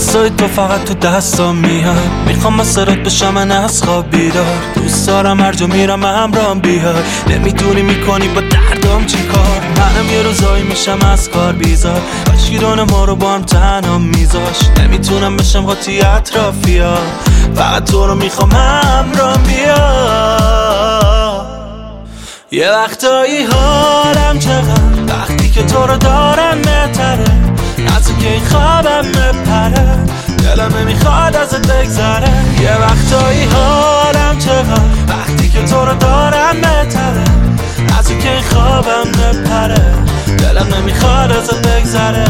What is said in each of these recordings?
دستای تو فقط تو دستام میاد، میخوام مسرت بشم من از خواب بیدار. دوست دارم هر جا میرم همراهم بیاد، نمیدونی میکنی با دردام چی کار. منم یه روزایی میشم از کار بیزار، کاشگیران ما رو با هم تنها میذاش. نمیتونم بشم قاطی اطرافیا، فقط تو رو میخوام همراهم بیاد. یه وقتایی حالم چقدر وقتی که تو رو دارم بهتره، از تو که خوابم بپره، دلم نمیخواد ازت بگذره. یه وقتایی حالم چقدر وقتی که تو رو دارم بهتره، از تو که خوابم بپره، دلم نمیخواد ازت بگذره.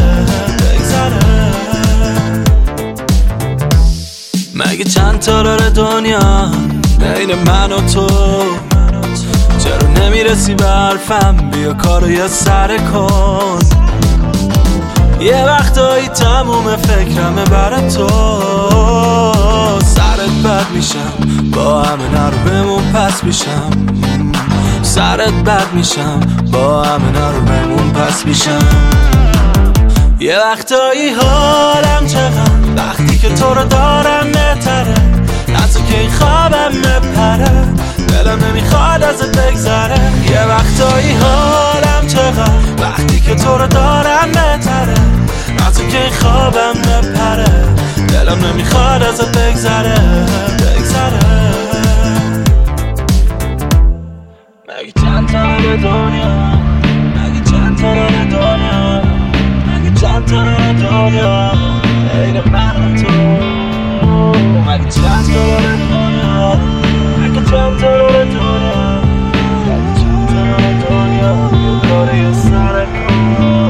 مگه چند تا داره دنیا بین من و تو؟ چرا نمیرسی به حرفم؟ بیا کارو یه سر کن. یه وقتایی تموم فکرمه برای تو، سرت بد میشم با همه نرو بمون پس میشم. سرت بد میشم با همه نرو بمون پس میشم. یه وقتایی حالم چقدر وقتی که تو رو دارم بهتره، از تو که خوابم بپره، دلم نمیخواد ازت بگذره. یه وقتایی حالم چقدر وقتی که تو رو دارم بهتره، از تو که خوابم بپره، دلم نمیخواد ازت بگذره. مگه چند تا داره دنیا، مگه چند تا داره دنیا، مگه چند تا داره دنیا بین من و تو؟ مگه چند تا داره دنیا، مگه چند تا داره دنیا، مگه چند تا داره دنیا، یه کاری یه سر کن.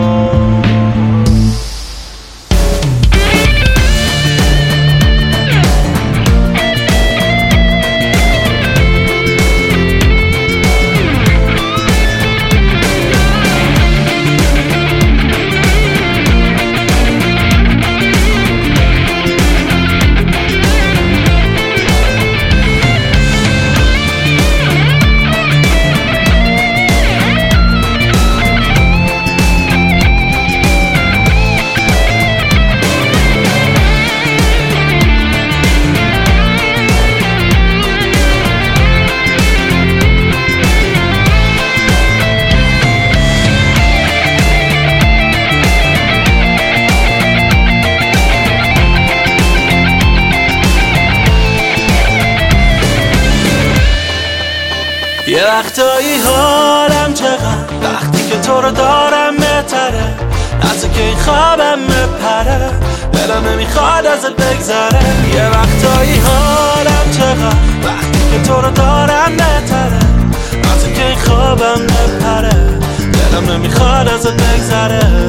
یه وقتایی حالم چقدر وقتی که تو رو دارم بهتره، از تو که خوابم بپره، دلم نمیخواد ازت بگذره. یه وقتایی حالم چقدر وقتی که تو رو دارم بهتره، از تو که خوابم بپره، دلم نمیخواد ازت بگذره.